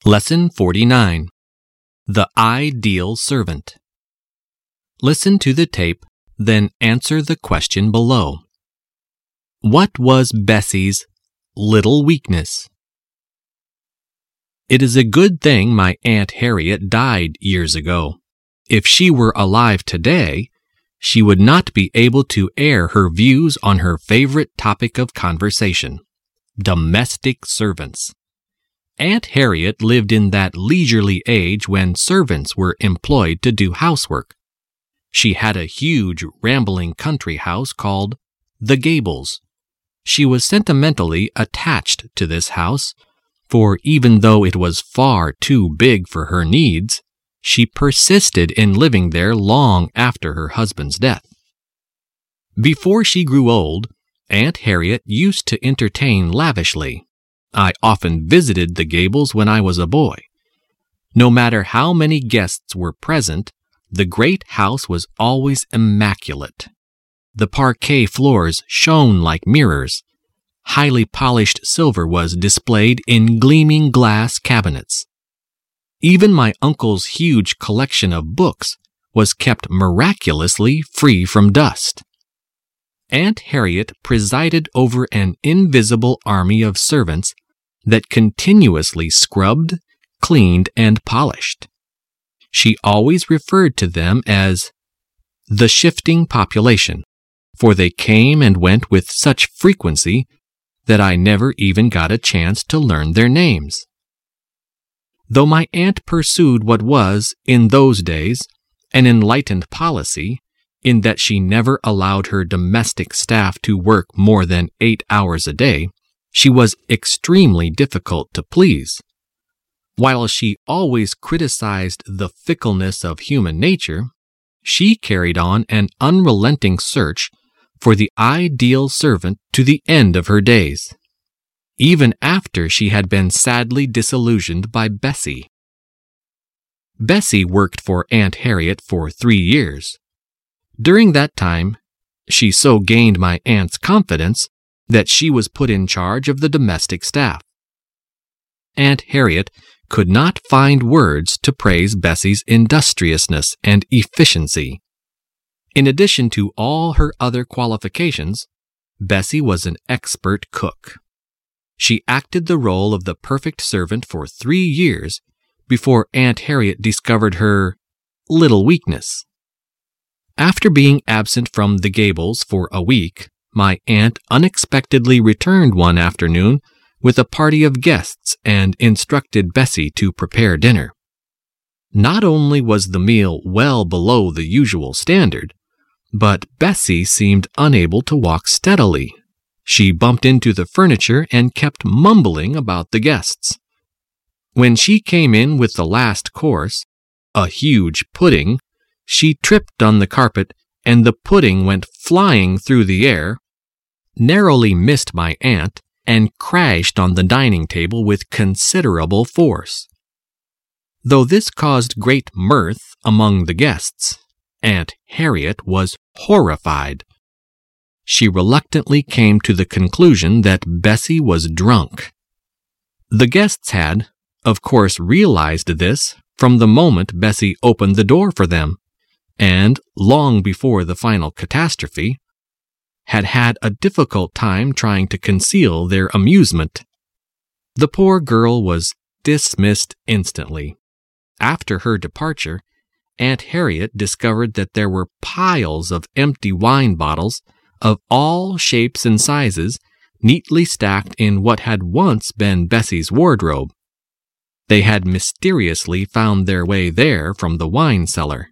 Lesson 49. The Ideal Servant. Listen to the tape, then answer the question below. What was Bessie's little weakness? It is a good thing my Aunt Harriet died years ago. If she were alive today, she would not be able to air her views on her favorite topic of conversation, domestic servants. Aunt Harriet lived in that leisurely age when servants were employed to do housework. She had a huge, rambling country house called The Gables. She was sentimentally attached to this house, for even though it was far too big for her needs, she persisted in living there long after her husband's death. Before she grew old, Aunt Harriet used to entertain lavishly. I often visited the Gables when I was a boy. No matter how many guests were present, the great house was always immaculate. The parquet floors shone like mirrors. Highly polished silver was displayed in gleaming glass cabinets. Even my uncle's huge collection of books was kept miraculously free from dust. Aunt Harriet presided over an invisible army of servants that continuously scrubbed, cleaned, and polished. She always referred to them as the shifting population, for they came and went with such frequency that I never even got a chance to learn their names. Though my aunt pursued what was, in those days, an enlightened policy, in that she never allowed her domestic staff to work more than 8 hours a day, she was extremely difficult to please. While she always criticized the fickleness of human nature, she carried on an unrelenting search for the ideal servant to the end of her days, even after she had been sadly disillusioned by Bessie. Bessie worked for Aunt Harriet for 3 years. During that time, she so gained my aunt's confidence that she was put in charge of the domestic staff. Aunt Harriet could not find words to praise Bessie's industriousness and efficiency. In addition to all her other qualifications, Bessie was an expert cook. She acted the role of the perfect servant for 3 years before Aunt Harriet discovered her little weakness. After being absent from the Gables for a week, my aunt unexpectedly returned one afternoon with a party of guests and instructed Bessie to prepare dinner. Not only was the meal well below the usual standard, but Bessie seemed unable to walk steadily. She bumped into the furniture and kept mumbling about the guests. When she came in with the last course, a huge pudding, she tripped on the carpet and the pudding went flying through the air, narrowly missed my aunt, and crashed on the dining table with considerable force. Though this caused great mirth among the guests, Aunt Harriet was horrified. She reluctantly came to the conclusion that Bessie was drunk. The guests had, of course, realized this from the moment Bessie opened the door for them, and, long before the final catastrophe, had a difficult time trying to conceal their amusement. The poor girl was dismissed instantly. After her departure, Aunt Harriet discovered that there were piles of empty wine bottles of all shapes and sizes neatly stacked in what had once been Bessie's wardrobe. They had mysteriously found their way there from the wine cellar.